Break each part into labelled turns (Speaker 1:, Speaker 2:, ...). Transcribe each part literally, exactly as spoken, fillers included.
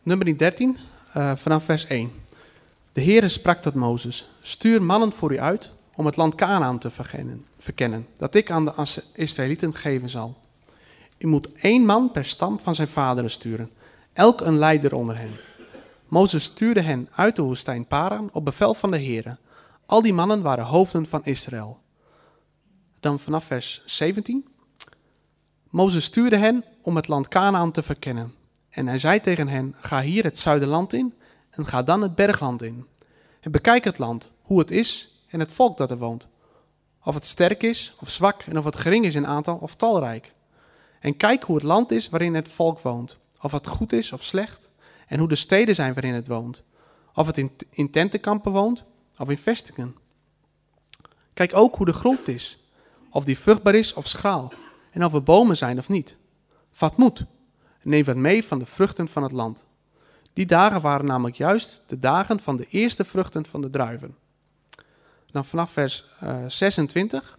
Speaker 1: Nummer dertien, uh, vanaf vers één. De Heere sprak tot Mozes: stuur mannen voor u uit om het land Kanaan te verkennen, verkennen, dat ik aan de Israëlieten geven zal. U moet één man per stam van zijn vaderen sturen, elk een leider onder hen. Mozes stuurde hen uit de woestijn Paran op bevel van de Heere. Al die mannen waren hoofden van Israël. Dan vanaf vers zeventien. Mozes stuurde hen om het land Kanaan te verkennen. En hij zei tegen hen: ga hier het zuiderland in en ga dan het bergland in. En bekijk het land, hoe het is en het volk dat er woont. Of het sterk is of zwak en of het gering is in aantal of talrijk. En kijk hoe het land is waarin het volk woont. Of het goed is of slecht. En hoe de steden zijn waarin het woont. Of het in, in tentenkampen woont of in vestingen. Kijk ook hoe de grond is. Of die vruchtbaar is of schraal. En of er bomen zijn of niet. Vat moed. Neem wat mee van de vruchten van het land. Die dagen waren namelijk juist de dagen van de eerste vruchten van de druiven. Dan vanaf vers uh, zesentwintig.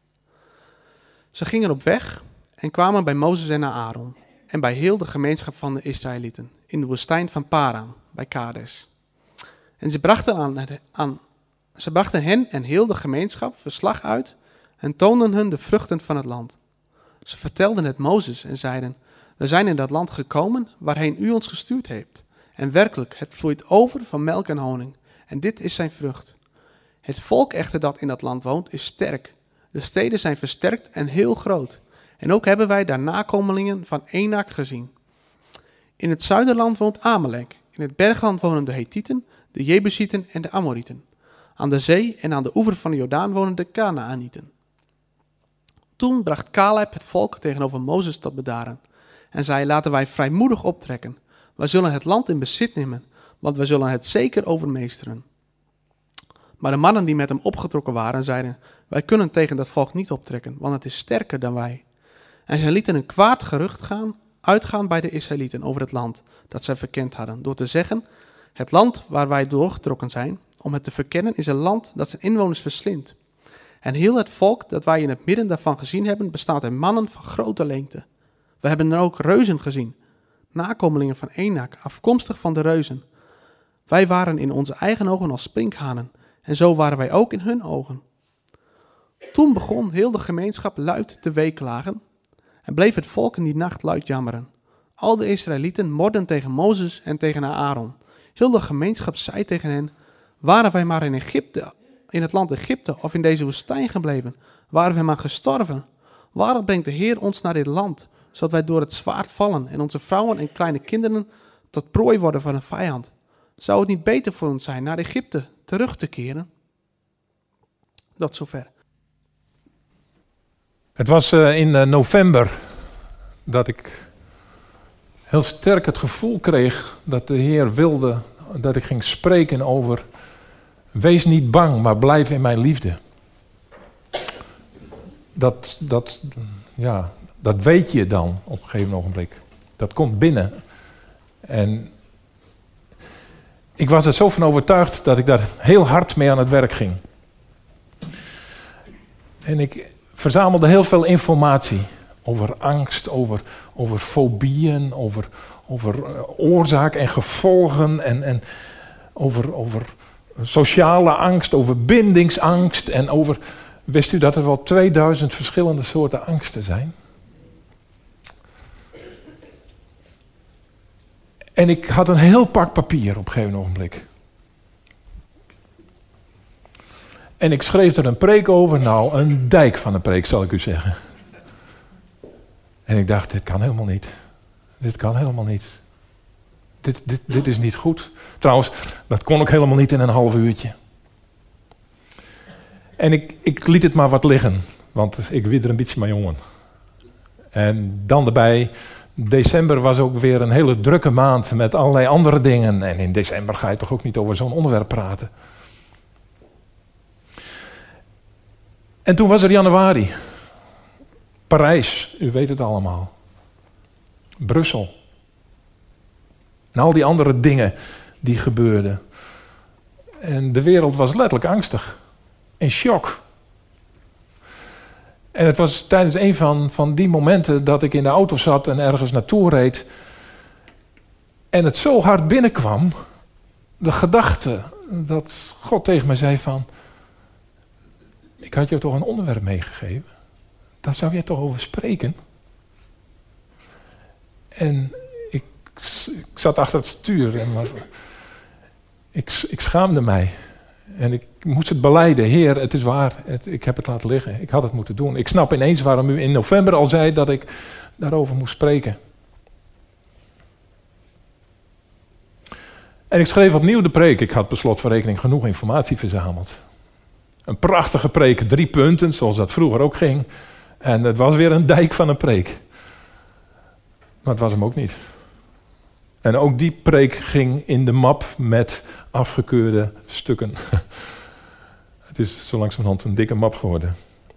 Speaker 1: Ze gingen op weg en kwamen bij Mozes en Aaron. En bij heel de gemeenschap van de Israëlieten. In de woestijn van Paran, bij Kades. En ze brachten, aan, aan, ze brachten hen en heel de gemeenschap verslag uit. En toonden hun de vruchten van het land. Ze vertelden het Mozes en zeiden: we zijn in dat land gekomen waarheen u ons gestuurd hebt. En werkelijk, het vloeit over van melk en honing. En dit is zijn vrucht. Het volk echter dat in dat land woont is sterk. De steden zijn versterkt en heel groot. En ook hebben wij daar nakomelingen van Enak gezien. In het zuiderland woont Amalek. In het bergland wonen de Hethieten, de Jebusieten en de Amorieten. Aan de zee en aan de oever van de Jordaan wonen de Kanaanieten. Toen bracht Caleb het volk tegenover Mozes tot bedaren. En zei: laten wij vrijmoedig optrekken. Wij zullen het land in bezit nemen, want wij zullen het zeker overmeesteren. Maar de mannen die met hem opgetrokken waren, zeiden: wij kunnen tegen dat volk niet optrekken, want het is sterker dan wij. En zij lieten een kwaad gerucht gaan, uitgaan bij de Israëlieten over het land dat zij verkend hadden, door te zeggen: het land waar wij doorgetrokken zijn, om het te verkennen, is een land dat zijn inwoners verslindt. En heel het volk dat wij in het midden daarvan gezien hebben, bestaat uit mannen van grote lengte. We hebben er ook reuzen gezien, nakomelingen van Enak, afkomstig van de reuzen. Wij waren in onze eigen ogen als sprinkhanen, en zo waren wij ook in hun ogen. Toen begon heel de gemeenschap luid te weeklagen, en bleef het volk in die nacht luid jammeren. Al de Israëlieten morden tegen Mozes en tegen Aaron. Heel de gemeenschap zei tegen hen: waren wij maar in Egypte, in het land Egypte of in deze woestijn gebleven, waren wij maar gestorven. Waarom brengt de Heer ons naar dit land, zodat wij door het zwaard vallen en onze vrouwen en kleine kinderen tot prooi worden van een vijand? Zou het niet beter voor ons zijn naar Egypte terug te keren? Tot zover.
Speaker 2: Het was uh, in uh, november dat ik heel sterk het gevoel kreeg dat de Heer wilde dat ik ging spreken over: wees niet bang, maar blijf in mijn liefde. Dat, dat, ja, dat weet je dan op een gegeven ogenblik. Dat komt binnen. En ik was er zo van overtuigd dat ik daar heel hard mee aan het werk ging. En ik verzamelde heel veel informatie over angst, over, over fobieën, over, over uh, oorzaak en gevolgen en, en over, over sociale angst, over bindingsangst en over... Wist u dat er wel tweeduizend verschillende soorten angsten zijn? En ik had een heel pak papier op een gegeven ogenblik. En ik schreef er een preek over, nou een dijk van een preek zal ik u zeggen. En ik dacht, dit kan helemaal niet. Dit kan helemaal niet. Dit, dit, dit is niet goed. Trouwens, dat kon ook helemaal niet in een half uurtje. En ik, ik liet het maar wat liggen, want ik weet er een beetje mee jongen. En dan erbij, december was ook weer een hele drukke maand met allerlei andere dingen. En in december ga je toch ook niet over zo'n onderwerp praten. En toen was er januari. Parijs, u weet het allemaal. Brussel. En al die andere dingen die gebeurden. En de wereld was letterlijk angstig. In shock. En het was tijdens een van, van die momenten dat ik in de auto zat en ergens naartoe reed. En het zo hard binnenkwam, de gedachte dat God tegen mij zei van, ik had jou toch een onderwerp meegegeven. Daar zou jij toch over spreken? En ik, ik zat achter het stuur en maar, ik, ik schaamde mij. En ik moest het belijden. Heer, het is waar, het, ik heb het laten liggen. Ik had het moeten doen. Ik snap ineens waarom u in november al zei dat ik daarover moest spreken. En ik schreef opnieuw de preek. Ik had per slot van rekening genoeg informatie verzameld. Een prachtige preek, drie punten, zoals dat vroeger ook ging. En het was weer een dijk van een preek. Maar het was hem ook niet. En ook die preek ging in de map met afgekeurde stukken. Het is zo langzamerhand een dikke map geworden.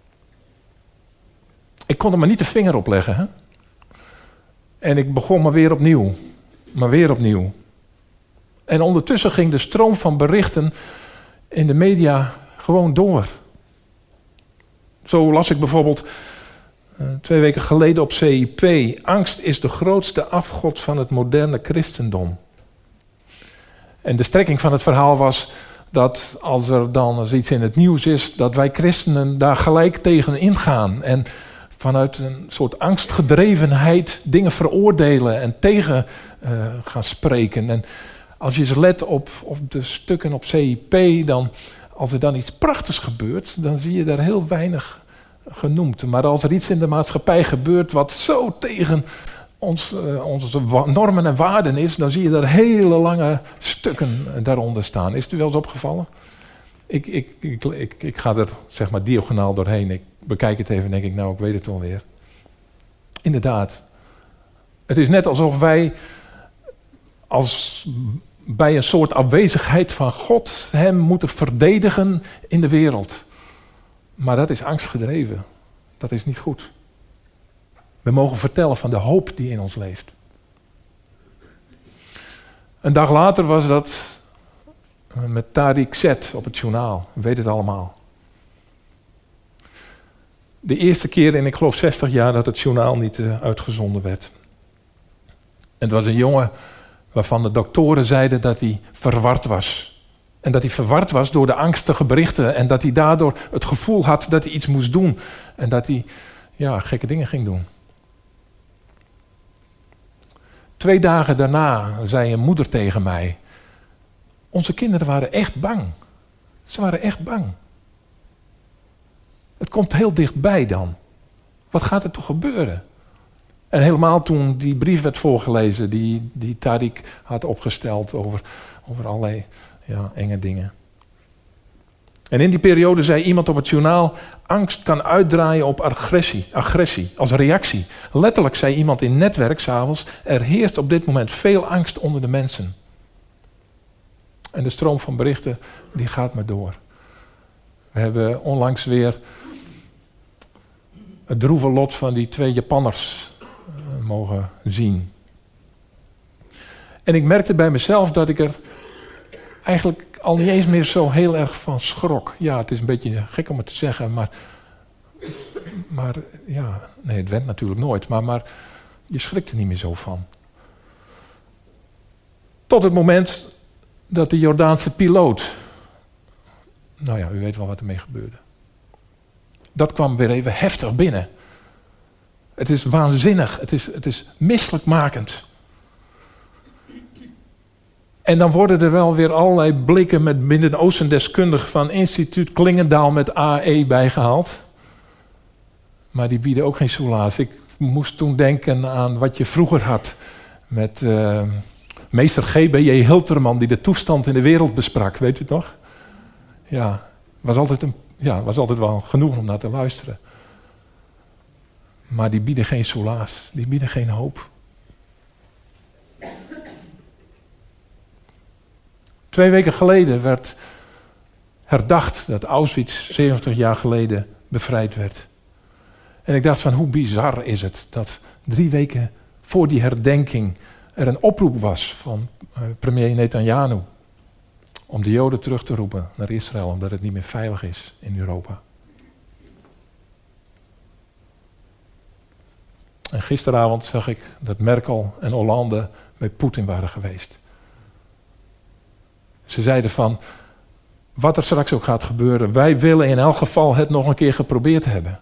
Speaker 2: Ik kon er maar niet de vinger op leggen. Hè? En ik begon maar weer opnieuw. Maar weer opnieuw. En ondertussen ging de stroom van berichten in de media gewoon door. Zo las ik bijvoorbeeld uh, twee weken geleden op C I P. Angst is de grootste afgod van het moderne christendom. En de strekking van het verhaal was dat als er dan eens iets in het nieuws is, dat wij christenen daar gelijk tegen ingaan. En vanuit een soort angstgedrevenheid dingen veroordelen en tegen uh, gaan spreken. En als je eens let op, op de stukken op C I P, dan, als er dan iets prachtigs gebeurt, dan zie je daar heel weinig genoemd. Maar als er iets in de maatschappij gebeurt wat zo tegen ons, uh, onze normen en waarden is, dan zie je daar hele lange stukken daaronder staan. Is het u wel eens opgevallen? Ik, ik, ik, ik, ik ga er zeg maar diagonaal doorheen. Ik bekijk het even en denk ik, nou, ik weet het wel weer. Inderdaad. Het is net alsof wij als bij een soort afwezigheid van God hem moeten verdedigen in de wereld. Maar dat is angstgedreven. Dat is niet goed. We mogen vertellen van de hoop die in ons leeft. Een dag later was dat met Tariq Zet op het journaal. U weet het allemaal. De eerste keer in, ik geloof, zestig jaar dat het journaal niet uh, uitgezonden werd. En het was een jongen waarvan de doktoren zeiden dat hij verward was. En dat hij verward was door de angstige berichten. En dat hij daardoor het gevoel had dat hij iets moest doen. En dat hij ja, gekke dingen ging doen. Twee dagen daarna zei een moeder tegen mij: onze kinderen waren echt bang. Ze waren echt bang. Het komt heel dichtbij dan. Wat gaat er toch gebeuren? En helemaal toen die brief werd voorgelezen die, die Tariq had opgesteld over, over allerlei ja, enge dingen. En in die periode zei iemand op het journaal: angst kan uitdraaien op agressie, agressie als reactie. Letterlijk zei iemand in Netwerk 's avonds: er heerst op dit moment veel angst onder de mensen. En de stroom van berichten die gaat maar door. We hebben onlangs weer het droeve lot van die twee Japanners uh, mogen zien. En ik merkte bij mezelf dat ik er eigenlijk al niet eens meer zo heel erg van schrok. Ja, het is een beetje gek om het te zeggen, maar, maar ja, nee, het went natuurlijk nooit, maar, maar je schrikt er niet meer zo van. Tot het moment dat de Jordaanse piloot, nou ja, u weet wel wat ermee gebeurde. Dat kwam weer even heftig binnen. Het is waanzinnig, het is, het is misselijkmakend. En dan worden er wel weer allerlei blikken met Midden-Oosten deskundigen van instituut Klingendaal met A E bijgehaald. Maar die bieden ook geen soelaas. Ik moest toen denken aan wat je vroeger had met uh, meester G B J Hilterman, die de toestand in de wereld besprak. Weet u het nog? Ja, was altijd, een, ja, was altijd wel genoeg om naar te luisteren. Maar die bieden geen soelaas, die bieden geen hoop. Twee weken geleden werd herdacht dat Auschwitz zeventig jaar geleden bevrijd werd. En ik dacht van, hoe bizar is het dat drie weken voor die herdenking er een oproep was van uh, premier Netanyahu om de Joden terug te roepen naar Israël, omdat het niet meer veilig is in Europa. En gisteravond zag ik dat Merkel en Hollande bij Poetin waren geweest. Ze zeiden van, wat er straks ook gaat gebeuren, wij willen in elk geval het nog een keer geprobeerd hebben.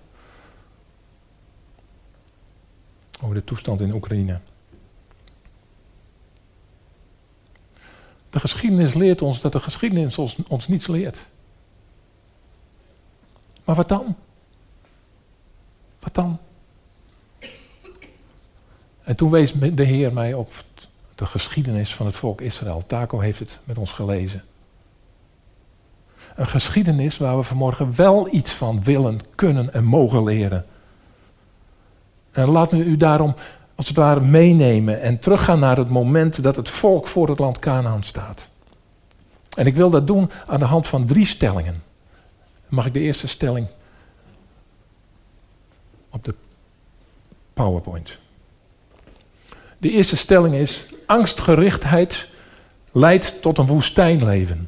Speaker 2: Over de toestand in Oekraïne. De geschiedenis leert ons dat de geschiedenis ons, ons niets leert. Maar wat dan? Wat dan? En toen wees de Heer mij op de geschiedenis van het volk Israël. Taco heeft het met ons gelezen. Een geschiedenis waar we vanmorgen wel iets van willen, kunnen en mogen leren. En laat me u daarom als het ware meenemen en teruggaan naar het moment dat het volk voor het land Kanaan staat. En ik wil dat doen aan de hand van drie stellingen. Mag ik de eerste stelling op de PowerPoint. De eerste stelling is, angstgerichtheid leidt tot een woestijnleven.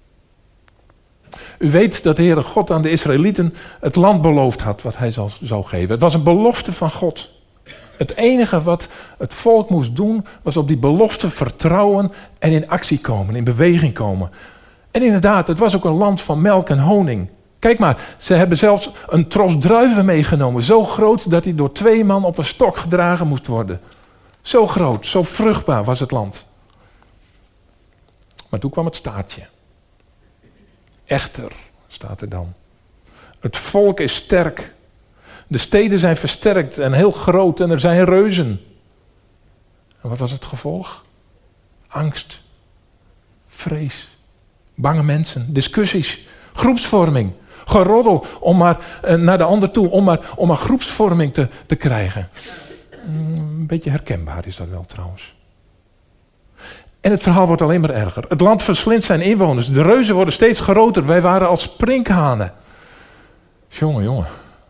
Speaker 2: U weet dat de Heere God aan de Israëlieten het land beloofd had wat hij zou geven. Het was een belofte van God. Het enige wat het volk moest doen, was op die belofte vertrouwen en in actie komen, in beweging komen. En inderdaad, het was ook een land van melk en honing. Kijk maar, ze hebben zelfs een tros druiven meegenomen, zo groot dat hij door twee man op een stok gedragen moest worden. Zo groot, zo vruchtbaar was het land. Maar toen kwam het staartje. Echter, staat er dan. Het volk is sterk. De steden zijn versterkt en heel groot en er zijn reuzen. En wat was het gevolg? Angst, vrees, bange mensen, discussies, groepsvorming, geroddel om maar uh, naar de ander toe, om maar, om maar groepsvorming te, te krijgen. Een beetje herkenbaar is dat wel trouwens. En het verhaal wordt alleen maar erger. Het land verslindt zijn inwoners. De reuzen worden steeds groter. Wij waren als sprinkhanen. Jongen, jongen.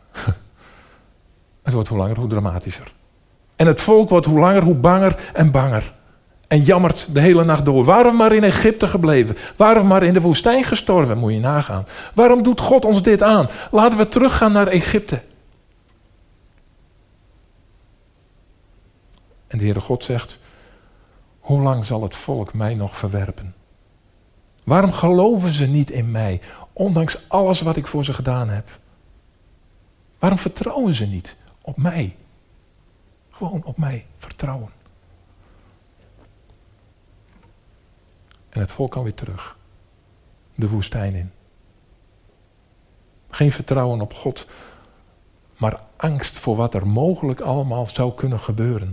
Speaker 2: Het wordt hoe langer hoe dramatischer. En het volk wordt hoe langer hoe banger en banger. En jammert de hele nacht door. Waarom maar in Egypte gebleven? Waarom maar in de woestijn gestorven? Moet je nagaan. Waarom doet God ons dit aan? Laten we teruggaan naar Egypte. En de Heere God zegt, hoe lang zal het volk mij nog verwerpen? Waarom geloven ze niet in mij, ondanks alles wat ik voor ze gedaan heb? Waarom vertrouwen ze niet op mij? Gewoon op mij vertrouwen. En het volk kan weer terug. De woestijn in. Geen vertrouwen op God, maar angst voor wat er mogelijk allemaal zou kunnen gebeuren.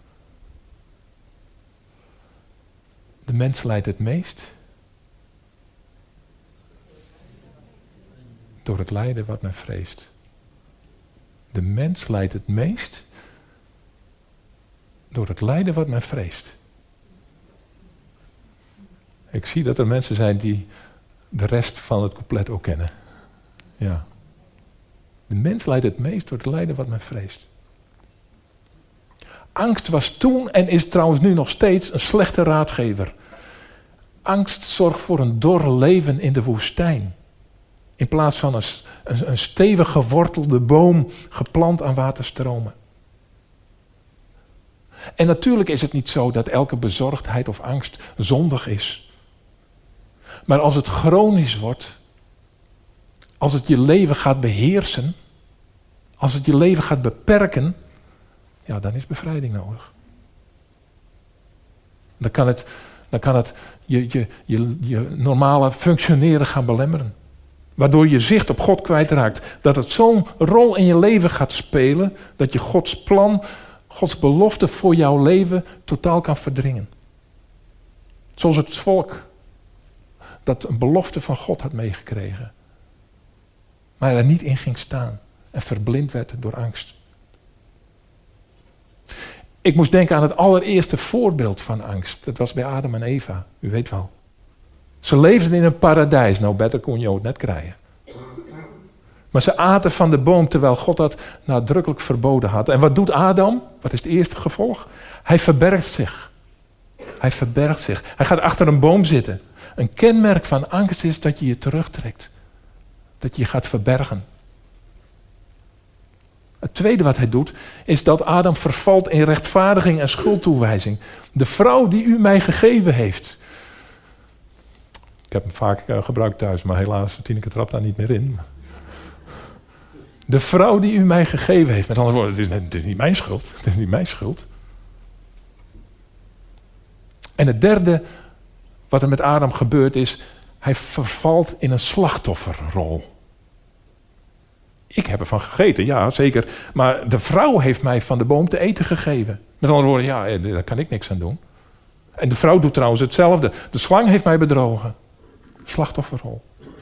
Speaker 2: De mens lijdt het meest door het lijden wat men vreest. De mens lijdt het meest door het lijden wat men vreest. Ik zie dat er mensen zijn die de rest van het couplet ook kennen. Ja. De mens lijdt het meest door het lijden wat men vreest. Angst was toen en is trouwens nu nog steeds een slechte raadgever. Angst zorgt voor een dor leven in de woestijn. In plaats van een, een, een stevig gewortelde boom geplant aan waterstromen. En natuurlijk is het niet zo dat elke bezorgdheid of angst zondig is. Maar als het chronisch wordt, als het je leven gaat beheersen, als het je leven gaat beperken, ja, dan is bevrijding nodig. Dan kan het, dan kan het je, je, je, je normale functioneren gaan belemmeren. Waardoor je zicht op God kwijtraakt. Dat het zo'n rol in je leven gaat spelen, dat je Gods plan, Gods belofte voor jouw leven totaal kan verdringen. Zoals het volk dat een belofte van God had meegekregen. Maar er niet in ging staan en verblind werd door angst. Ik moest denken aan het allereerste voorbeeld van angst. Dat was bij Adam en Eva, u weet wel. Ze leefden in een paradijs, nou beter kon je het net krijgen. Maar ze aten van de boom terwijl God dat nadrukkelijk verboden had. En wat doet Adam? Wat is het eerste gevolg? Hij verbergt zich. Hij verbergt zich. Hij gaat achter een boom zitten. Een kenmerk van angst is dat je je terugtrekt. Dat je je gaat verbergen. Het tweede wat hij doet, is dat Adam vervalt in rechtvaardiging en schuldtoewijzing. De vrouw die u mij gegeven heeft. Ik heb hem vaak uh, gebruikt thuis, maar helaas, Tineke trapt daar niet meer in. De vrouw die u mij gegeven heeft. Met andere woorden, het is, het is niet mijn schuld. Het is niet mijn schuld. En het derde wat er met Adam gebeurt is, hij vervalt in een slachtofferrol. Ik heb ervan gegeten, ja zeker. Maar de vrouw heeft mij van de boom te eten gegeven. Met andere woorden, ja, daar kan ik niks aan doen. En de vrouw doet trouwens hetzelfde. De slang heeft mij bedrogen. Slachtofferrol.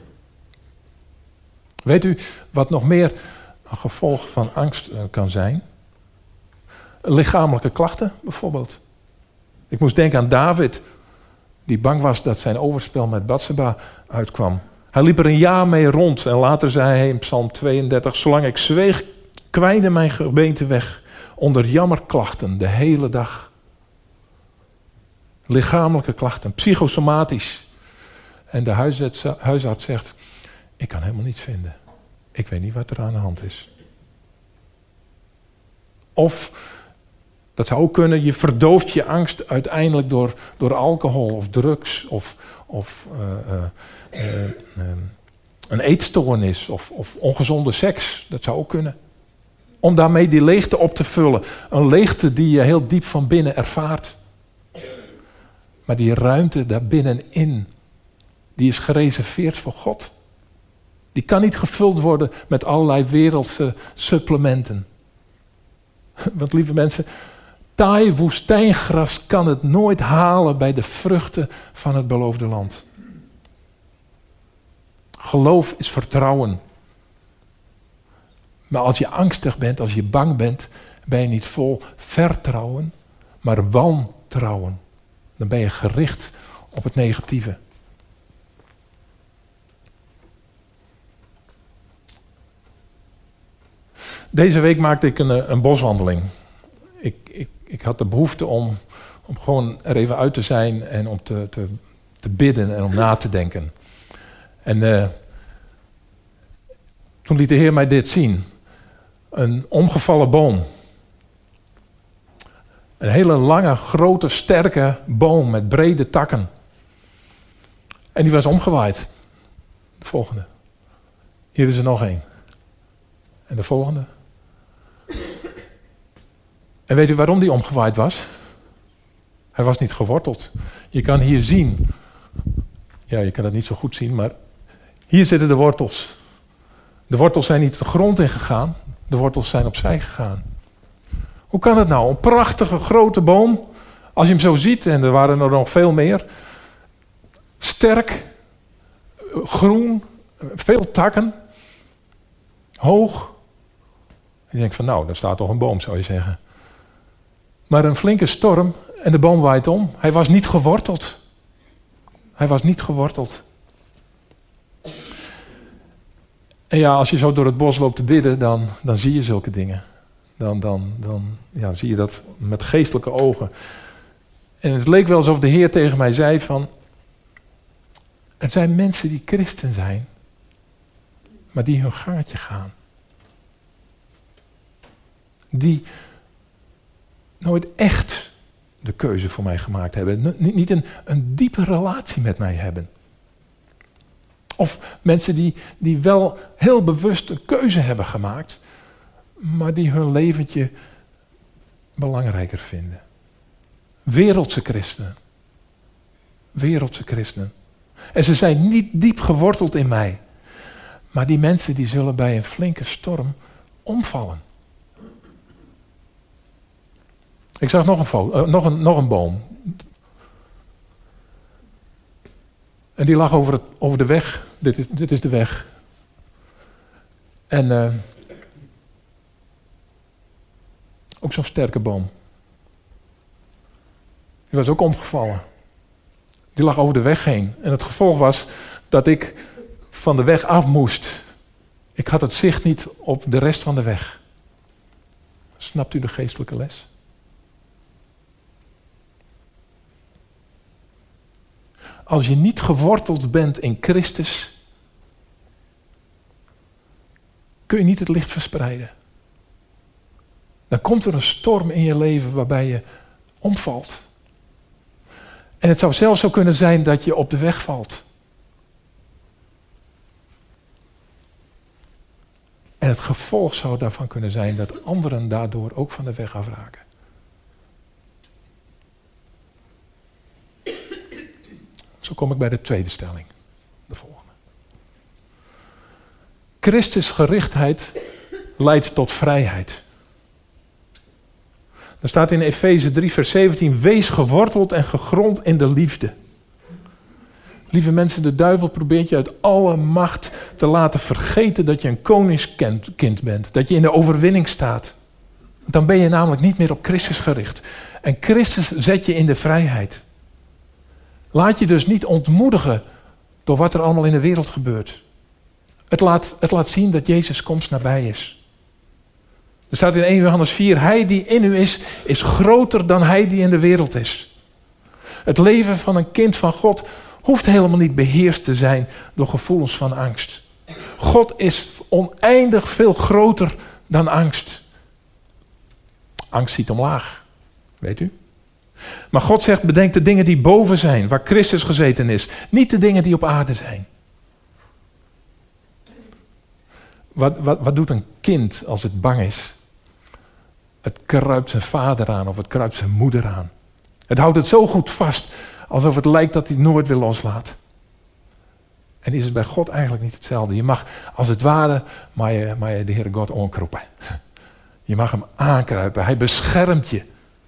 Speaker 2: Weet u wat nog meer een gevolg van angst kan zijn? Lichamelijke klachten bijvoorbeeld. Ik moest denken aan David, die bang was dat zijn overspel met Batseba uitkwam. Hij liep er een jaar mee rond en later zei hij in Psalm tweeëndertig, zolang ik zweeg, kwijnde mijn gebeente weg onder jammerklachten de hele dag. Lichamelijke klachten, psychosomatisch. En de huisarts, huisarts zegt, ik kan helemaal niets vinden. Ik weet niet wat er aan de hand is. Of, dat zou ook kunnen, je verdooft je angst uiteindelijk door, door alcohol of drugs of, of uh, uh, uh, uh, een eetstoornis of, of ongezonde seks. Dat zou ook kunnen. Om daarmee die leegte op te vullen. Een leegte die je heel diep van binnen ervaart. Maar die ruimte daar binnenin, die is gereserveerd voor God. Die kan niet gevuld worden met allerlei wereldse supplementen. Want lieve mensen, taai woestijngras kan het nooit halen bij de vruchten van het beloofde land. Geloof is vertrouwen. Maar als je angstig bent, als je bang bent, ben je niet vol vertrouwen, maar wantrouwen. Dan ben je gericht op het negatieve. Deze week maakte ik een, een boswandeling. Ik, ik, ik had de behoefte om, om gewoon er even uit te zijn en om te, te, te bidden en om na te denken. En uh, toen liet de Heer mij dit zien. Een omgevallen boom. Een hele lange, grote, sterke boom met brede takken. En die was omgewaaid. De volgende. Hier is er nog één. En de volgende. En weet u waarom die omgewaaid was? Hij was niet geworteld. Je kan hier zien. Ja, je kan het niet zo goed zien, maar hier zitten de wortels. De wortels zijn niet de grond ingegaan. De wortels zijn opzij gegaan. Hoe kan het nou? Een prachtige grote boom. Als je hem zo ziet, en er waren er nog veel meer. Sterk. Groen. Veel takken. Hoog. Je denkt van nou, daar staat toch een boom, zou je zeggen. Maar een flinke storm en de boom waait om. Hij was niet geworteld. Hij was niet geworteld. En ja, als je zo door het bos loopt te bidden, dan, dan zie je zulke dingen. Dan, dan, dan ja, zie je dat met geestelijke ogen. En het leek wel alsof de Heer tegen mij zei van, er zijn mensen die christen zijn, maar die hun gaatje gaan. Die nooit echt de keuze voor mij gemaakt hebben. Niet een, een diepe relatie met mij hebben. Of mensen die, die wel heel bewust een keuze hebben gemaakt, maar die hun leventje belangrijker vinden. Wereldse christenen. Wereldse christenen. En ze zijn niet diep geworteld in mij. Maar die mensen die zullen bij een flinke storm omvallen. Ik zag nog een, foto, uh, nog een, nog een boom. En die lag over, het, over de weg. Dit is, dit is de weg. En uh, ook zo'n sterke boom. Die was ook omgevallen. Die lag over de weg heen. En het gevolg was dat ik van de weg af moest. Ik had het zicht niet op de rest van de weg. Snapt u de geestelijke les? Als je niet geworteld bent in Christus, kun je niet het licht verspreiden. Dan komt er een storm in je leven waarbij je omvalt. En het zou zelfs zo kunnen zijn dat je op de weg valt. En het gevolg zou daarvan kunnen zijn dat anderen daardoor ook van de weg afraken. Zo kom ik bij de tweede stelling. De volgende. Christusgerichtheid leidt tot vrijheid. Er staat in Efeze drie vers zeventien, wees geworteld en gegrond in de liefde. Lieve mensen, de duivel probeert je uit alle macht te laten vergeten dat je een koningskind bent. Dat je in de overwinning staat. Dan ben je namelijk niet meer op Christus gericht. En Christus zet je in de vrijheid. Laat je dus niet ontmoedigen door wat er allemaal in de wereld gebeurt. Het laat, het laat zien dat Jezus' komst nabij is. Er staat in eerste Johannes vier, hij die in u is, is groter dan hij die in de wereld is. Het leven van een kind van God hoeft helemaal niet beheerst te zijn door gevoelens van angst. God is oneindig veel groter dan angst. Angst ziet omlaag, weet u? Maar God zegt, bedenk de dingen die boven zijn, waar Christus gezeten is. Niet de dingen die op aarde zijn. Wat, wat, wat doet een kind als het bang is? Het kruipt zijn vader aan of het kruipt zijn moeder aan. Het houdt het zo goed vast, alsof het lijkt dat hij het nooit weer loslaat. En is het bij God eigenlijk niet hetzelfde. Je mag als het ware maar je, maar je de Heere God onkroepen. Je mag hem aankruipen. Hij beschermt je.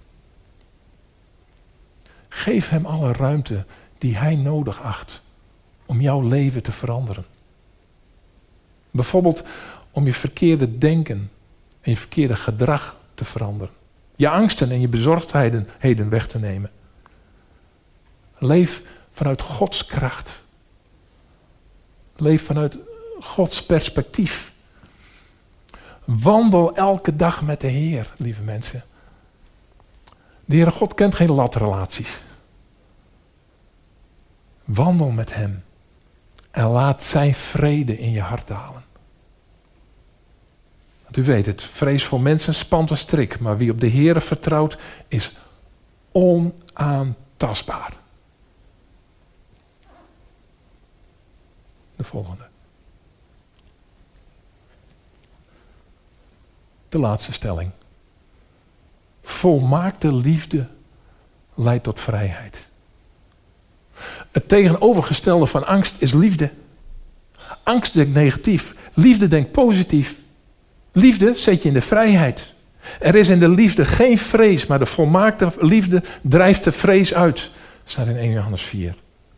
Speaker 2: Geef hem alle ruimte die hij nodig acht om jouw leven te veranderen. Bijvoorbeeld om je verkeerde denken en je verkeerde gedrag te veranderen. Je angsten en je bezorgdheden weg te nemen. Leef vanuit Gods kracht. Leef vanuit Gods perspectief. Wandel elke dag met de Heer, lieve mensen. De Heere God kent geen latrelaties. Wandel met hem en laat zijn vrede in je hart dalen. Want u weet het, vrees voor mensen spant een strik, maar wie op de Heere vertrouwt is onaantastbaar. De volgende. De laatste stelling. Volmaakte liefde leidt tot vrijheid. Het tegenovergestelde van angst is liefde. Angst denkt negatief, liefde denkt positief. Liefde zet je in de vrijheid. Er is in de liefde geen vrees, maar de volmaakte liefde drijft de vrees uit. Dat staat in eerste Johannes vier.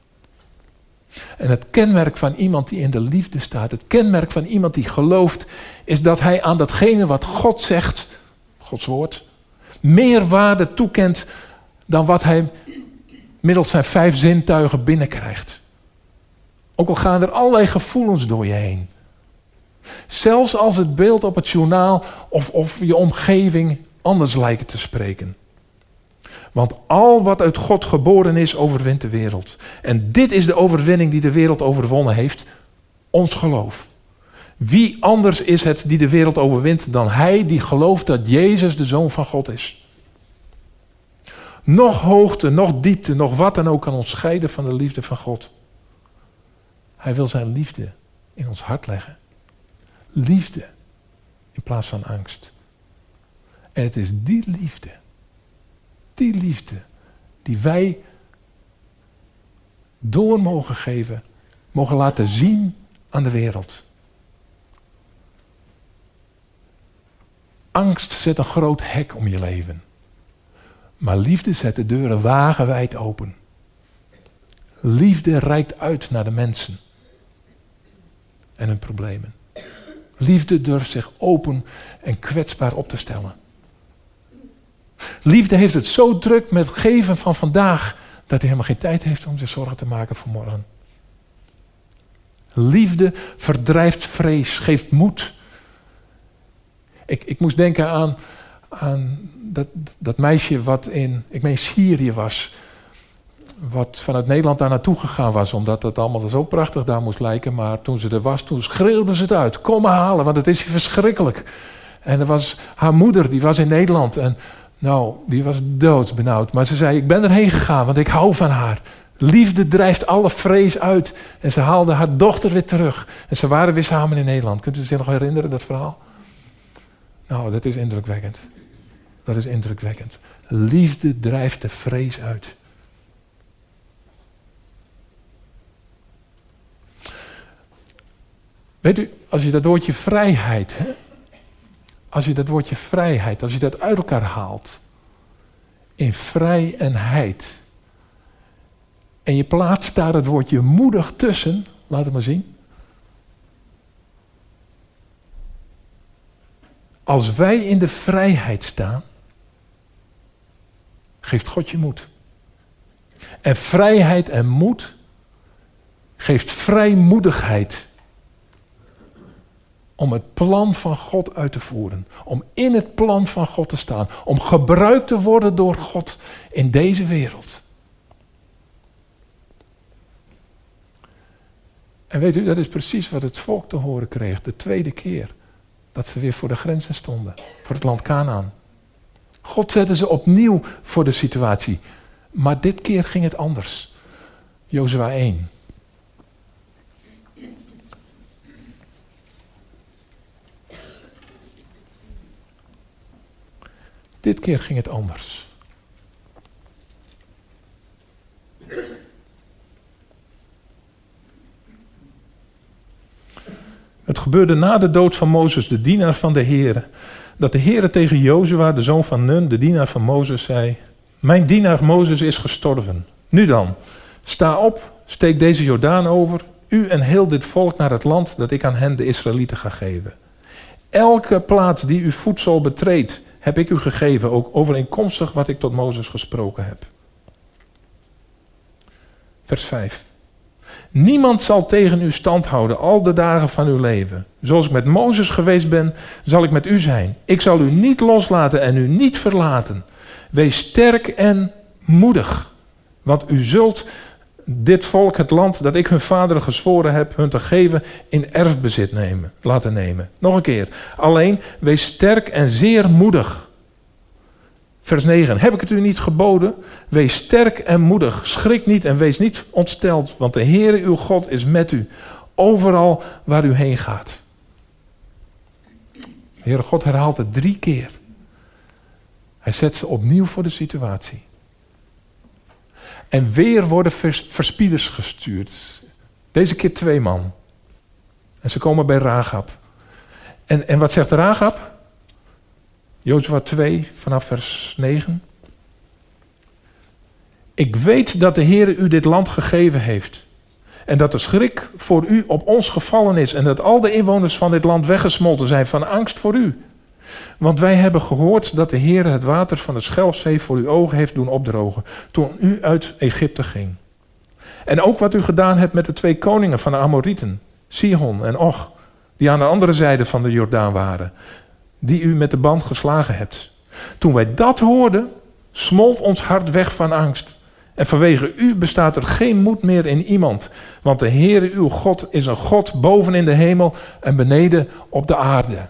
Speaker 2: En het kenmerk van iemand die in de liefde staat, het kenmerk van iemand die gelooft, is dat hij aan datgene wat God zegt, Gods woord, meer waarde toekent dan wat hij middels zijn vijf zintuigen binnenkrijgt. Ook al gaan er allerlei gevoelens door je heen. Zelfs als het beeld op het journaal of, of je omgeving anders lijken te spreken. Want al wat uit God geboren is, overwint de wereld. En dit is de overwinning die de wereld overwonnen heeft. Ons geloof. Wie anders is het die de wereld overwint dan hij die gelooft dat Jezus de Zoon van God is. Nog hoogte, nog diepte, nog wat dan ook kan ons scheiden van de liefde van God. Hij wil zijn liefde in ons hart leggen. Liefde in plaats van angst. En het is die liefde, die liefde die wij door mogen geven, mogen laten zien aan de wereld. Angst zet een groot hek om je leven. Maar liefde zet de deuren wagenwijd open. Liefde reikt uit naar de mensen en hun problemen. Liefde durft zich open en kwetsbaar op te stellen. Liefde heeft het zo druk met het geven van vandaag dat hij helemaal geen tijd heeft om zich zorgen te maken voor morgen. Liefde verdrijft vrees, geeft moed. Ik, ik moest denken aan, aan dat, dat meisje wat in, ik meen Syrië was, wat vanuit Nederland daar naartoe gegaan was, omdat het allemaal zo prachtig daar moest lijken, maar toen ze er was, toen schreeuwden ze het uit, kom me halen, want het is hier verschrikkelijk. En er was haar moeder, die was in Nederland. En nou, die was doodsbenauwd. Maar ze zei, ik ben erheen gegaan, want ik hou van haar. Liefde drijft alle vrees uit. En ze haalde haar dochter weer terug. En ze waren weer samen in Nederland. Kunt u zich nog herinneren, dat verhaal? Nou, dat is indrukwekkend. Dat is indrukwekkend. Liefde drijft de vrees uit. Weet u, als je dat woordje vrijheid, hè? Als je dat woordje vrijheid, als je dat uit elkaar haalt, in vrij en heid, en je plaatst daar het woordje moedig tussen, laat het maar zien. Als wij in de vrijheid staan, geeft God je moed. En vrijheid en moed geeft vrijmoedigheid om het plan van God uit te voeren. Om in het plan van God te staan. Om gebruikt te worden door God in deze wereld. En weet u, dat is precies wat het volk te horen kreeg. De tweede keer dat ze weer voor de grenzen stonden. Voor het land Kanaan. God zette ze opnieuw voor de situatie. Maar dit keer ging het anders. Jozua één. Dit keer ging het anders. Het gebeurde na de dood van Mozes, de dienaar van de Heere, dat de Heere tegen Jozua, de zoon van Nun, de dienaar van Mozes, zei: mijn dienaar Mozes is gestorven. Nu dan, sta op, steek deze Jordaan over, u en heel dit volk naar het land dat ik aan hen, de Israëlieten, ga geven. Elke plaats die uw voedsel betreedt, heb ik u gegeven, ook overeenkomstig wat ik tot Mozes gesproken heb. Vers vijf. Niemand zal tegen u stand houden al de dagen van uw leven. Zoals ik met Mozes geweest ben, zal ik met u zijn. Ik zal u niet loslaten en u niet verlaten. Wees sterk en moedig, want u zult dit volk, het land dat ik hun vaderen gezworen heb, hun te geven, in erfbezit nemen, laten nemen. Nog een keer. Alleen, wees sterk en zeer moedig. Vers negen. Heb ik het u niet geboden? Wees sterk en moedig. Schrik niet en wees niet ontsteld, want de Heere uw God is met u, overal waar u heen gaat. De Heere God herhaalt het drie keer. Hij zet ze opnieuw voor de situatie. En weer worden vers, verspieders gestuurd. Deze keer twee man. En ze komen bij Rahab. En, en wat zegt Rahab? Jozua twee, vanaf vers negen. Ik weet dat de Heere u dit land gegeven heeft. En dat de schrik voor u op ons gevallen is. En dat al de inwoners van dit land weggesmolten zijn van angst voor u. Want wij hebben gehoord dat de Heere het water van de Schelfzee voor uw ogen heeft doen opdrogen, toen u uit Egypte ging. En ook wat u gedaan hebt met de twee koningen van de Amorieten, Sihon en Og, die aan de andere zijde van de Jordaan waren, die u met de band geslagen hebt. Toen wij dat hoorden, smolt ons hart weg van angst. En vanwege u bestaat er geen moed meer in iemand, want de Heere uw God is een God boven in de hemel en beneden op de aarde.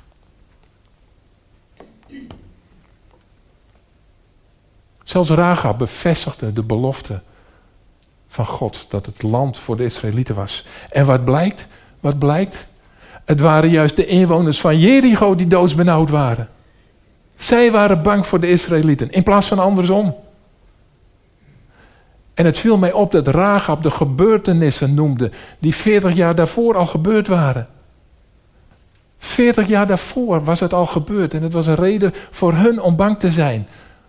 Speaker 2: Zelfs Rahab bevestigde de belofte van God dat het land voor de Israëlieten was. En wat blijkt? Wat blijkt? Het waren juist de inwoners van Jericho die doodsbenauwd waren. Zij waren bang voor de Israëlieten in plaats van andersom. En het viel mij op dat Rahab de gebeurtenissen noemde die veertig jaar daarvoor al gebeurd waren. veertig jaar daarvoor was het al gebeurd en het was een reden voor hun om bang te zijn.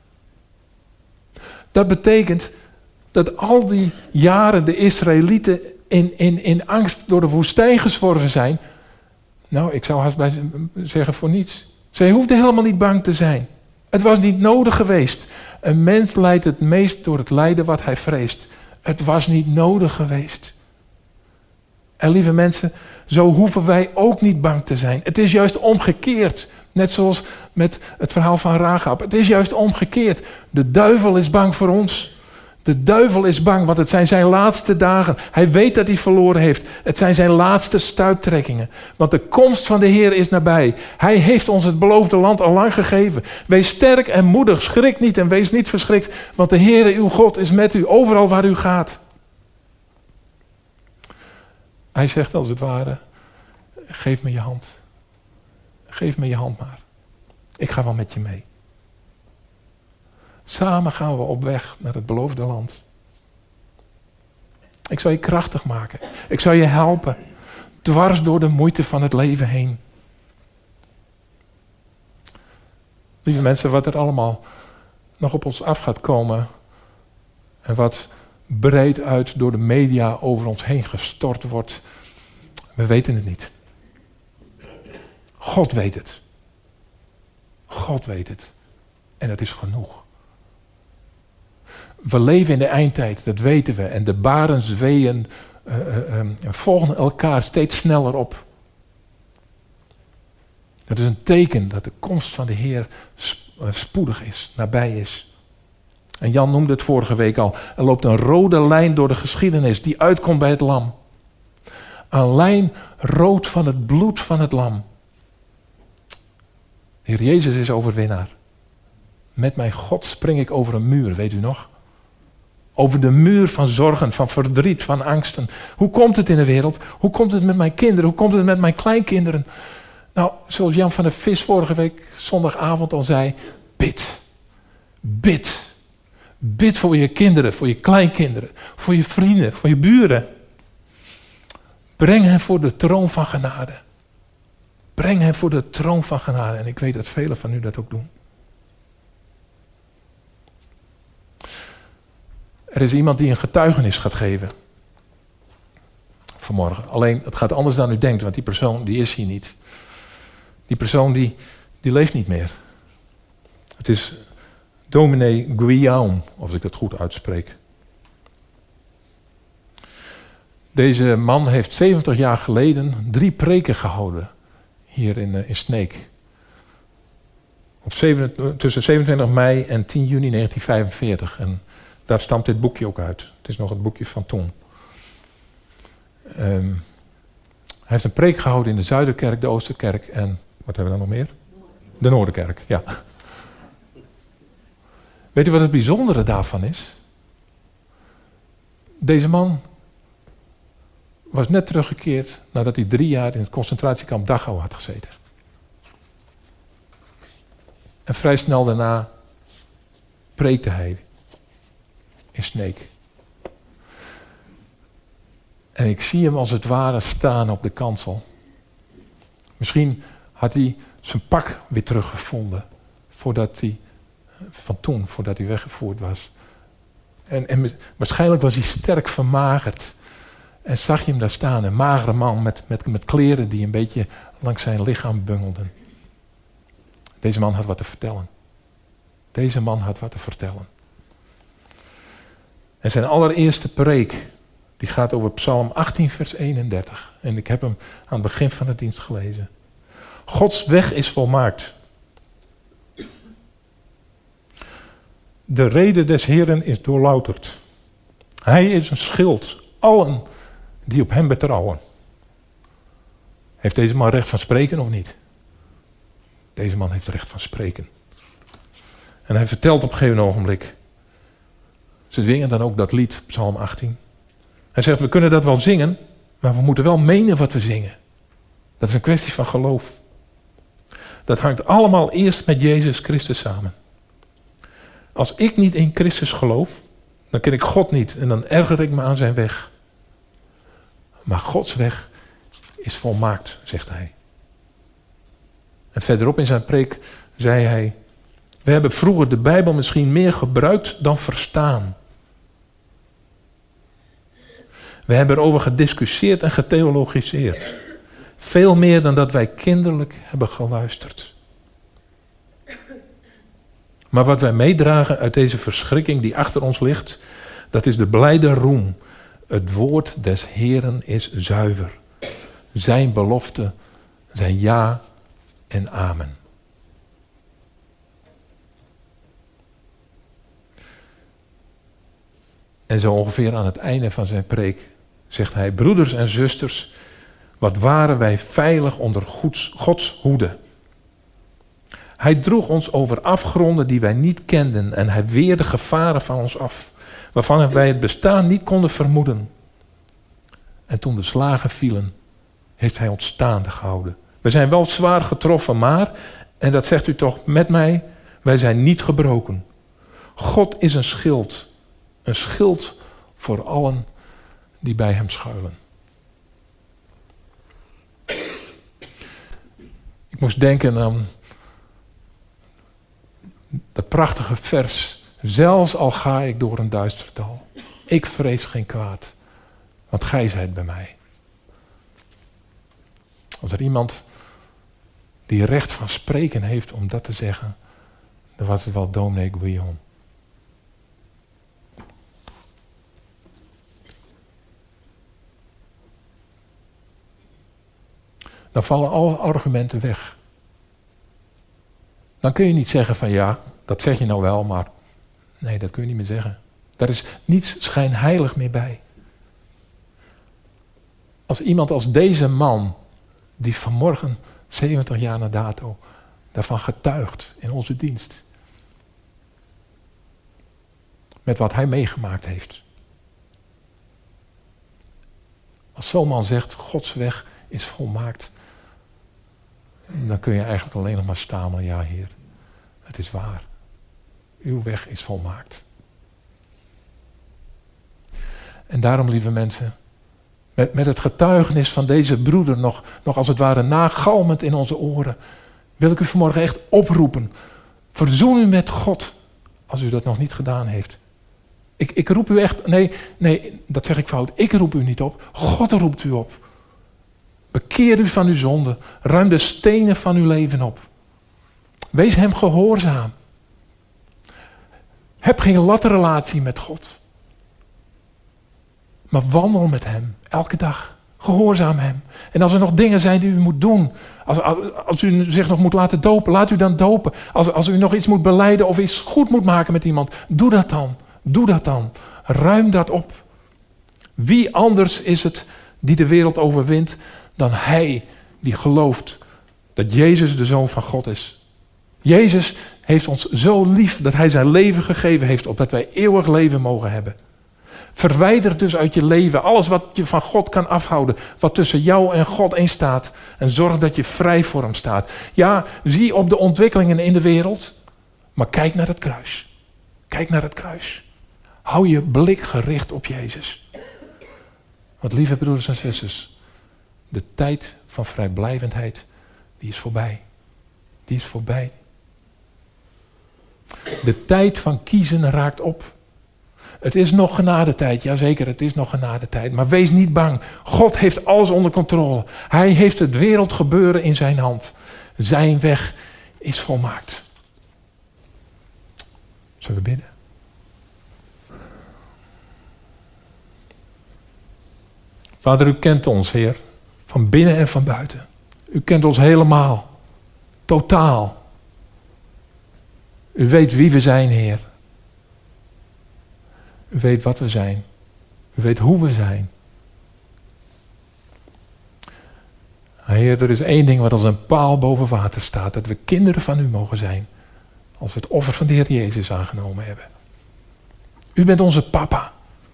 Speaker 2: Dat betekent dat al die jaren de Israëlieten in, in, in angst door de woestijn gezworven zijn. Nou, ik zou haast bij zeggen voor niets. Zij hoefden helemaal niet bang te zijn. Het was niet nodig geweest. Een mens lijdt het meest door het lijden wat hij vreest. Het was niet nodig geweest. En lieve mensen, zo hoeven wij ook niet bang te zijn. Het is juist omgekeerd. Net zoals met het verhaal van Rahab. Het is juist omgekeerd. De duivel is bang voor ons. De duivel is bang, want het zijn zijn laatste dagen. Hij weet dat hij verloren heeft. Het zijn zijn laatste stuiptrekkingen. Want de komst van de Heer is nabij. Hij heeft ons het beloofde land al lang gegeven. Wees sterk en moedig, schrik niet en wees niet verschrikt. Want de Heer, uw God, is met u overal waar u gaat. Hij zegt als het ware, geef me je hand. Geef me je hand maar. Ik ga wel met je mee. Samen gaan we op weg naar het beloofde land. Ik zal je krachtig maken. Ik zal je helpen. Dwars door de moeite van het leven heen. Lieve mensen, wat er allemaal nog op ons af gaat komen. En wat breed uit door de media over ons heen gestort wordt. We weten het niet. God weet het. God weet het. En het is genoeg. We leven in de eindtijd, dat weten we. En de barensweeën uh, uh, uh, volgen elkaar steeds sneller op. Het is een teken dat de komst van de Heer spoedig is, nabij is. En Jan noemde het vorige week al. Er loopt een rode lijn door de geschiedenis die uitkomt bij het lam. Een lijn rood van het bloed van het lam. De Heer Jezus is overwinnaar. Met mijn God spring ik over een muur, weet u nog? Over de muur van zorgen, van verdriet, van angsten. Hoe komt het in de wereld? Hoe komt het met mijn kinderen? Hoe komt het met mijn kleinkinderen? Nou, zoals Jan van der Vis vorige week zondagavond al zei, bid. Bid. Bid voor je kinderen, voor je kleinkinderen, voor je vrienden, voor je buren. Breng hen voor de troon van genade. Breng hen voor de troon van genade. En ik weet dat velen van u dat ook doen. Er is iemand die een getuigenis gaat geven. Vanmorgen. Alleen, het gaat anders dan u denkt, want die persoon die is hier niet. Die persoon die, die leeft niet meer. Het is dominee Guillaume, als ik dat goed uitspreek. Deze man heeft zeventig jaar geleden drie preken gehouden. Hier in, uh, in Sneek. Op zeven, tussen zevenentwintig mei en tien juni negentien vijfenveertig. En daar stamt dit boekje ook uit. Het is nog het boekje van toen. Um, hij heeft een preek gehouden in de Zuiderkerk, de Oosterkerk en... Wat hebben we dan nog meer? De Noorderkerk, ja. Weet u wat het bijzondere daarvan is? Deze man was net teruggekeerd nadat hij drie jaar in het concentratiekamp Dachau had gezeten. En vrij snel daarna preekte hij in Sneek. En ik zie hem als het ware staan op de kansel. Misschien had hij zijn pak weer teruggevonden voordat hij, van toen, voordat hij weggevoerd was. En, en waarschijnlijk was hij sterk vermagerd. En zag je hem daar staan, een magere man met, met, met kleren die een beetje langs zijn lichaam bungelden. Deze man had wat te vertellen. Deze man had wat te vertellen. En zijn allereerste preek, die gaat over Psalm achttien vers eenendertig. En ik heb hem aan het begin van de dienst gelezen. Gods weg is volmaakt. De rede des Heeren is doorlouterd. Hij is een schild, allen die op hem betrouwen. Heeft deze man recht van spreken of niet? Deze man heeft recht van spreken. En hij vertelt op een gegeven ogenblik. Ze zingen dan ook dat lied, Psalm achttien. Hij zegt, we kunnen dat wel zingen, maar we moeten wel menen wat we zingen. Dat is een kwestie van geloof. Dat hangt allemaal eerst met Jezus Christus samen. Als ik niet in Christus geloof, dan ken ik God niet en dan erger ik me aan zijn weg. Maar Gods weg is volmaakt, zegt hij. En verderop in zijn preek zei hij, we hebben vroeger de Bijbel misschien meer gebruikt dan verstaan. We hebben erover gediscussieerd en getheologiseerd. Veel meer dan dat wij kinderlijk hebben geluisterd. Maar wat wij meedragen uit deze verschrikking die achter ons ligt, dat is de blijde roem. Het woord des Heeren is zuiver. Zijn belofte zijn ja en amen. En zo ongeveer aan het einde van zijn preek zegt hij: broeders en zusters, wat waren wij veilig onder Gods, Gods hoede. Hij droeg ons over afgronden die wij niet kenden en hij weerde gevaren van ons af, waarvan wij het bestaan niet konden vermoeden. En toen de slagen vielen, heeft hij ons staande gehouden. We zijn wel zwaar getroffen, maar, en dat zegt u toch met mij, wij zijn niet gebroken. God is een schild, een schild voor allen die bij hem schuilen. Ik moest denken aan dat prachtige vers. Zelfs al ga ik door een duister dal, ik vrees geen kwaad, want gij zijt bij mij. Als er iemand die recht van spreken heeft om dat te zeggen, dan was het wel dominee Guillaume. Dan vallen alle argumenten weg. Dan kun je niet zeggen van ja, dat zeg je nou wel, maar nee, dat kun je niet meer zeggen. Daar is niets schijnheilig meer bij. Als iemand als deze man, die vanmorgen zeventig jaar na dato daarvan getuigt in onze dienst, met wat hij meegemaakt heeft. Als zo'n man zegt, Gods weg is volmaakt, dan kun je eigenlijk alleen nog maar stamelen, ja Heer, het is waar. Uw weg is volmaakt. En daarom, lieve mensen, met, met het getuigenis van deze broeder nog, nog als het ware nagalmend in onze oren, wil ik u vanmorgen echt oproepen. Verzoen u met God, als u dat nog niet gedaan heeft. Ik, ik roep u echt, nee, nee, dat zeg ik fout. Ik roep u niet op, God roept u op. Bekeer u van uw zonde, ruim de stenen van uw leven op. Wees hem gehoorzaam. Heb geen lattenrelatie met God. Maar wandel met hem, elke dag. Gehoorzaam hem. En als er nog dingen zijn die u moet doen, als, als, als u zich nog moet laten dopen, laat u dan dopen. Als, als u nog iets moet belijden of iets goed moet maken met iemand, doe dat dan. Doe dat dan. Ruim dat op. Wie anders is het die de wereld overwint dan hij die gelooft dat Jezus de Zoon van God is. Jezus heeft ons zo lief dat hij zijn leven gegeven heeft, opdat wij eeuwig leven mogen hebben. Verwijder dus uit je leven alles wat je van God kan afhouden, wat tussen jou en God in staat, en zorg dat je vrij voor hem staat. Ja, zie op de ontwikkelingen in de wereld, maar kijk naar het kruis. Kijk naar het kruis. Hou je blik gericht op Jezus. Want lieve broeders en zusters, de tijd van vrijblijvendheid, die is voorbij. Die is voorbij. De tijd van kiezen raakt op. Het is nog genadetijd, jazeker, het is nog genadetijd. Maar wees niet bang. God heeft alles onder controle. Hij heeft het wereldgebeuren in zijn hand. Zijn weg is volmaakt. Zullen we bidden? Vader, u kent ons, Heer, van binnen en van buiten. U kent ons helemaal, totaal. U weet wie we zijn, Heer. U weet wat we zijn. U weet hoe we zijn. Heer, er is één ding wat als een paal boven water staat, dat we kinderen van u mogen zijn, als we het offer van de Heer Jezus aangenomen hebben. U bent onze papa.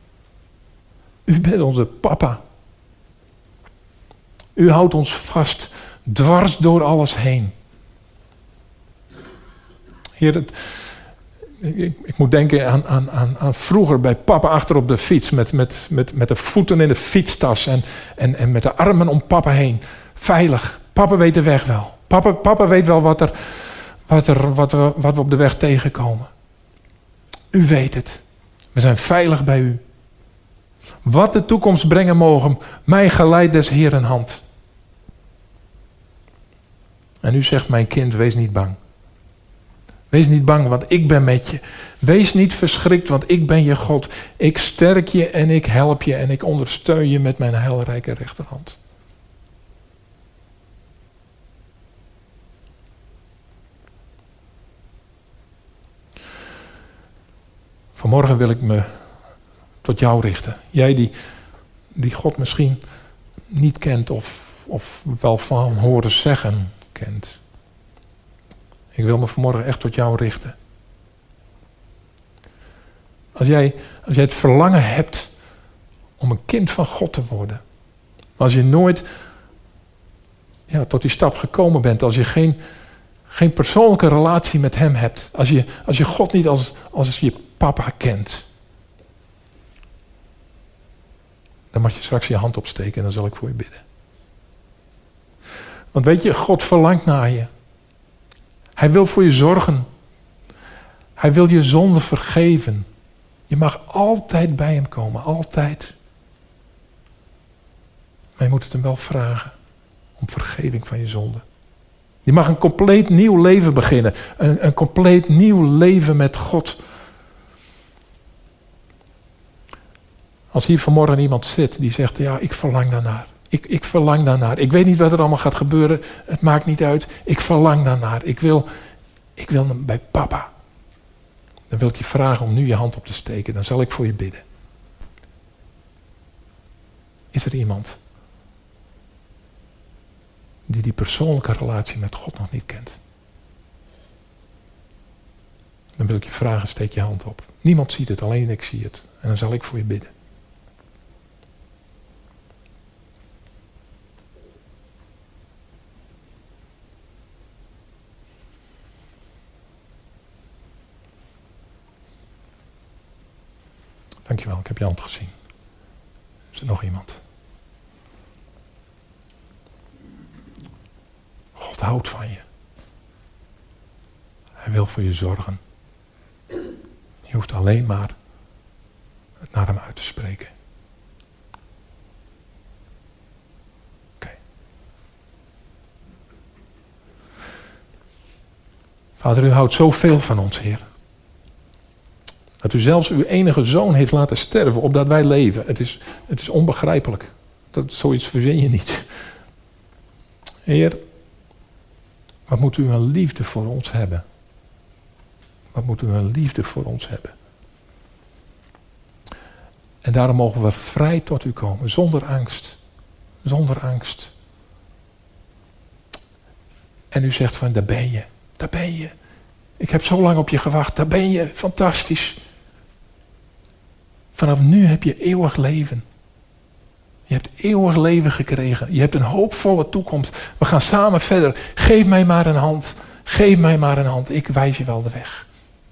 Speaker 2: U bent onze papa. U houdt ons vast, dwars door alles heen. Heer, het, ik, ik moet denken aan, aan, aan, aan vroeger bij papa achter op de fiets, met, met, met, met de voeten in de fietstas en, en, en met de armen om papa heen. Veilig. Papa weet de weg wel. Papa, papa weet wel wat, er, wat, er, wat, we, wat we op de weg tegenkomen. U weet het. We zijn veilig bij u. Wat de toekomst brengen mogen, mij geleidt des Heeren hand. En u zegt, mijn kind, wees niet bang. Wees niet bang, want ik ben met je. Wees niet verschrikt, want ik ben je God. Ik sterk je en ik help je en ik ondersteun je met mijn heilrijke rechterhand. Vanmorgen wil ik me tot jou richten. Jij die, die God misschien niet kent of, of wel van horen zeggen kent. Ik wil me vanmorgen echt tot jou richten. Als jij, als jij het verlangen hebt om een kind van God te worden. Maar als je nooit ja, tot die stap gekomen bent. Als je geen, geen persoonlijke relatie met hem hebt. Als je, als je God niet als, als je papa kent. Dan mag je straks je hand opsteken en dan zal ik voor je bidden. Want weet je, God verlangt naar je. Hij wil voor je zorgen. Hij wil je zonde vergeven. Je mag altijd bij hem komen, altijd. Maar je moet het hem wel vragen om vergeving van je zonde. Je mag een compleet nieuw leven beginnen. Een, een compleet nieuw leven met God. Als hier vanmorgen iemand zit die zegt, ja, ik verlang daarnaar. Ik, ik verlang daarnaar. Ik weet niet wat er allemaal gaat gebeuren. Het maakt niet uit. Ik verlang daarnaar. Ik wil, ik wil hem bij papa. Dan wil ik je vragen om nu je hand op te steken. Dan zal ik voor je bidden. Is er iemand die die persoonlijke relatie met God nog niet kent? Dan wil ik je vragen, steek je hand op. Niemand ziet het, alleen ik zie het. En dan zal ik voor je bidden. Dankjewel, ik heb je hand gezien. Is er nog iemand? God houdt van je. Hij wil voor je zorgen. Je hoeft alleen maar het naar hem uit te spreken. Oké. Okay. Vader, u houdt zoveel van ons, Heer. Dat u zelfs uw enige zoon heeft laten sterven, opdat wij leven. Het is, het is onbegrijpelijk. Dat, zoiets verzin je niet. Heer, wat moet u een liefde voor ons hebben. Wat moet u een liefde voor ons hebben. En daarom mogen we vrij tot u komen, zonder angst. Zonder angst. En u zegt van, daar ben je, daar ben je. Ik heb zo lang op je gewacht, daar ben je, fantastisch. Vanaf nu heb je eeuwig leven. Je hebt eeuwig leven gekregen. Je hebt een hoopvolle toekomst. We gaan samen verder. Geef mij maar een hand. Geef mij maar een hand. Ik wijs je wel de weg.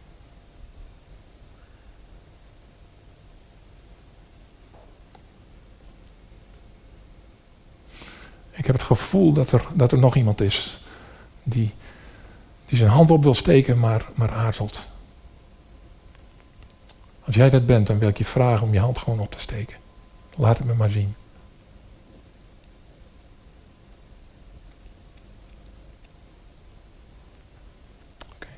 Speaker 2: Ik heb het gevoel dat er, dat er nog iemand is die, die zijn hand op wil steken, maar, maar aarzelt. Als jij dat bent, dan wil ik je vragen om je hand gewoon op te steken. Laat het me maar zien. Okay.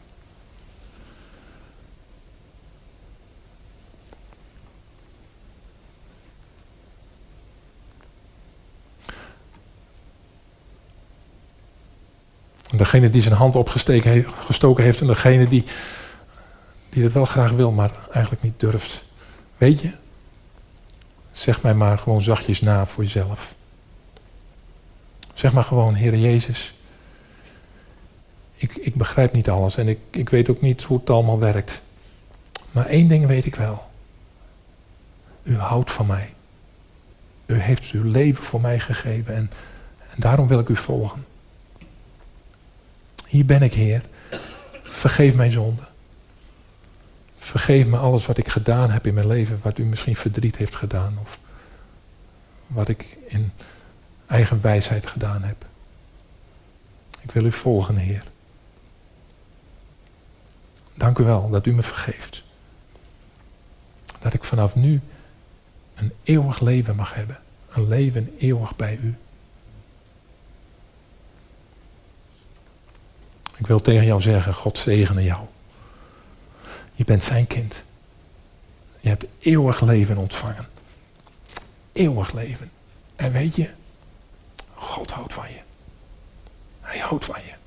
Speaker 2: Degene die zijn hand opgestoken heeft, gestoken heeft en degene die, die het wel graag wil, maar eigenlijk niet durft. Weet je? Zeg mij maar gewoon zachtjes na voor jezelf. Zeg maar gewoon, Heere Jezus, ik, ik begrijp niet alles en ik, ik weet ook niet hoe het allemaal werkt. Maar één ding weet ik wel. U houdt van mij. U heeft uw leven voor mij gegeven en, en daarom wil ik u volgen. Hier ben ik, Heer. Vergeef mijn zonde. Vergeef me alles wat ik gedaan heb in mijn leven, wat u misschien verdriet heeft gedaan. Of wat ik in eigen wijsheid gedaan heb. Ik wil u volgen, Heer. Dank u wel dat u me vergeeft. Dat ik vanaf nu een eeuwig leven mag hebben. Een leven eeuwig bij u. Ik wil tegen jou zeggen, God zegene jou. Je bent zijn kind. Je hebt eeuwig leven ontvangen. Eeuwig leven. En weet je, God houdt van je. Hij houdt van je.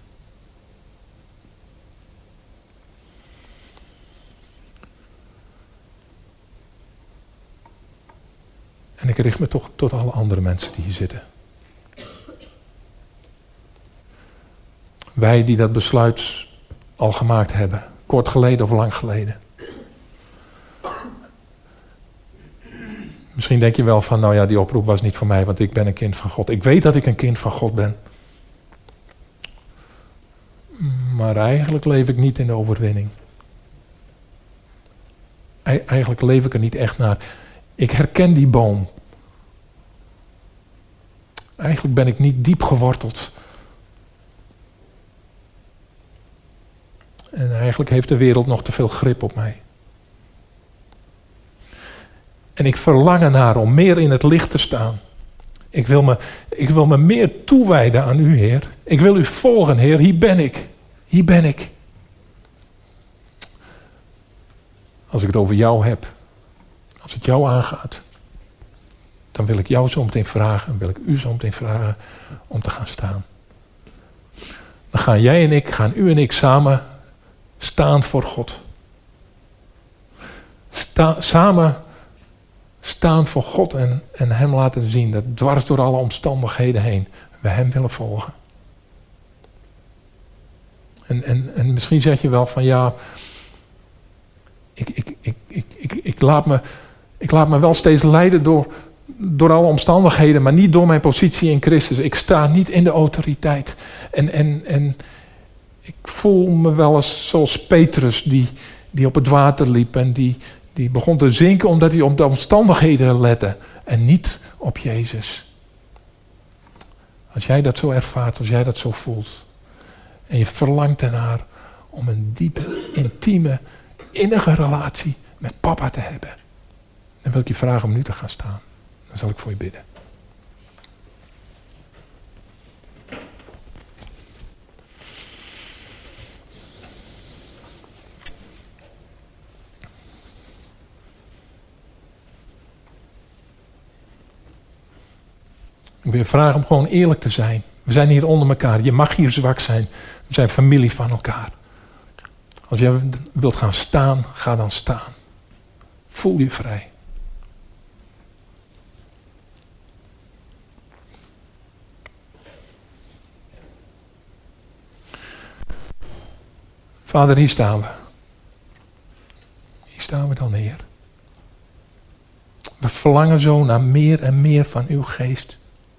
Speaker 2: En ik richt me toch tot alle andere mensen die hier zitten. Wij die dat besluit al gemaakt hebben. Kort geleden of lang geleden. Misschien denk je wel van, nou ja, die oproep was niet voor mij, want ik ben een kind van God. Ik weet dat ik een kind van God ben. Maar eigenlijk leef ik niet in de overwinning. Eigenlijk leef ik er niet echt naar. Ik herken die boom. Eigenlijk ben ik niet diep geworteld. En eigenlijk heeft de wereld nog te veel grip op mij. En ik verlang ernaar om meer in het licht te staan. Ik wil me, ik wil me meer toewijden aan u, Heer. Ik wil u volgen, Heer. Hier ben ik. Hier ben ik. Als ik het over jou heb, als het jou aangaat, dan wil ik jou zo meteen vragen, wil ik u zo meteen vragen om te gaan staan. Dan gaan jij en ik, gaan u en ik samen staan voor God. Sta, samen staan voor God en, en hem laten zien dat dwars door alle omstandigheden heen we hem willen volgen. En, en, en misschien zeg je wel van ja, ik, ik, ik, ik, ik, ik, laat me, ik laat me wel steeds leiden door, door alle omstandigheden, maar niet door mijn positie in Christus. Ik sta niet in de autoriteit. En, en, en ik voel me wel eens zoals Petrus die, die op het water liep en die, die begon te zinken omdat hij op de omstandigheden lette en niet op Jezus. Als jij dat zo ervaart, als jij dat zo voelt en je verlangt ernaar om een diepe, intieme, innige relatie met papa te hebben, dan wil ik je vragen om nu te gaan staan. Dan zal ik voor je bidden. Ik wil je vragen om gewoon eerlijk te zijn. We zijn hier onder elkaar. Je mag hier zwak zijn. We zijn familie van elkaar. Als jij wilt gaan staan, ga dan staan. Voel je vrij. Vader, hier staan we. Hier staan we dan, Heer. We verlangen zo naar meer en meer van uw geest.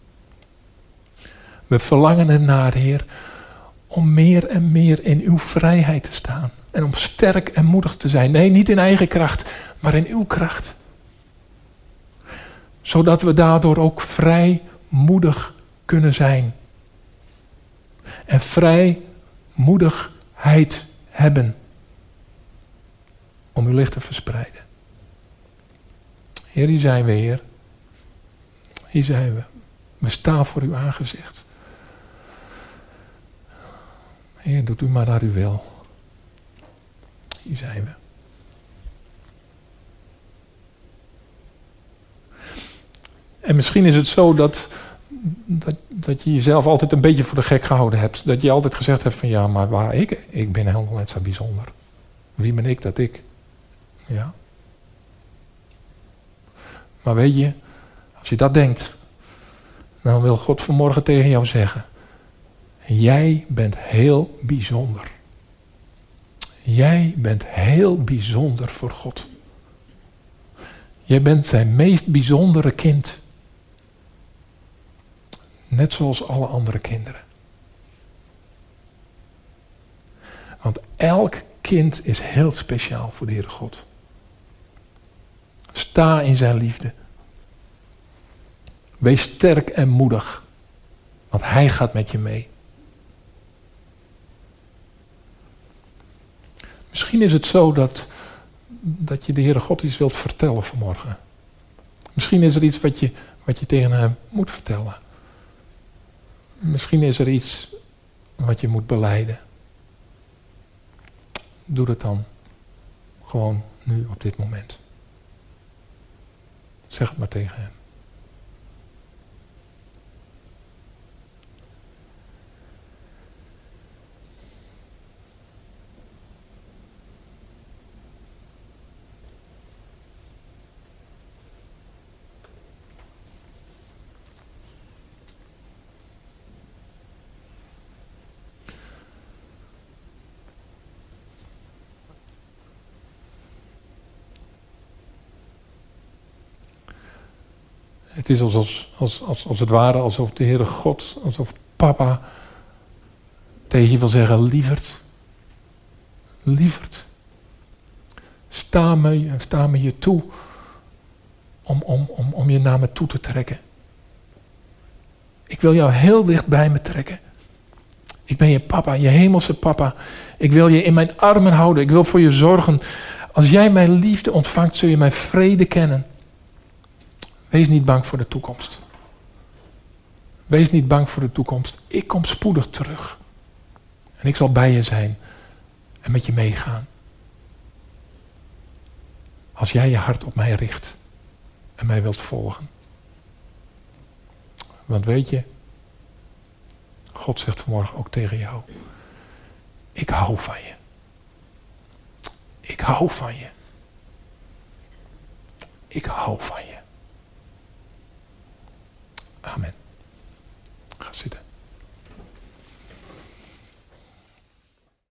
Speaker 2: We verlangen ernaar, Heer, om meer en meer in uw vrijheid te staan. En om sterk en moedig te zijn. Nee, niet in eigen kracht, maar in uw kracht. Zodat we daardoor ook vrijmoedig kunnen zijn. En vrijmoedigheid hebben. Om uw licht te verspreiden. Heer, hier zijn we, Heer. Hier zijn we. We staan voor uw aangezicht. Heer, doet u maar naar uw wil. Hier zijn we. En misschien is het zo dat, dat, dat je jezelf altijd een beetje voor de gek gehouden hebt. Dat je altijd gezegd hebt van ja, maar waar ik? Ik ben helemaal net zo bijzonder. Wie ben ik dat ik? Ja. Maar weet je, als je dat denkt, dan wil God vanmorgen tegen jou zeggen. Jij bent heel bijzonder. Jij bent heel bijzonder voor God. Jij bent zijn meest bijzondere kind. Net zoals alle andere kinderen. Want elk kind is heel speciaal voor de Heere God. Sta in zijn liefde. Wees sterk en moedig. Want hij gaat met je mee. Misschien is het zo dat, dat je de Heere God iets wilt vertellen vanmorgen. Misschien is er iets wat je, wat je tegen hem moet vertellen. Misschien is er iets wat je moet belijden. Doe dat dan gewoon nu op dit moment. Zeg het maar tegen hem. Het is alsof, als, als, als het ware alsof de Heere God, alsof papa tegen je wil zeggen, lieverd, lieverd, sta me, sta me je toe om, om, om, om je naar me toe te trekken. Ik wil jou heel dicht bij me trekken. Ik ben je papa, je hemelse papa. Ik wil je in mijn armen houden. Ik wil voor je zorgen. Als jij mijn liefde ontvangt, zul je mijn vrede kennen. Wees niet bang voor de toekomst. Wees niet bang voor de toekomst. Ik kom spoedig terug. En ik zal bij je zijn en met je meegaan. Als jij je hart op mij richt en mij wilt volgen. Want weet je, God zegt vanmorgen ook tegen jou. Ik hou van je. Ik hou van je. Ik hou van je.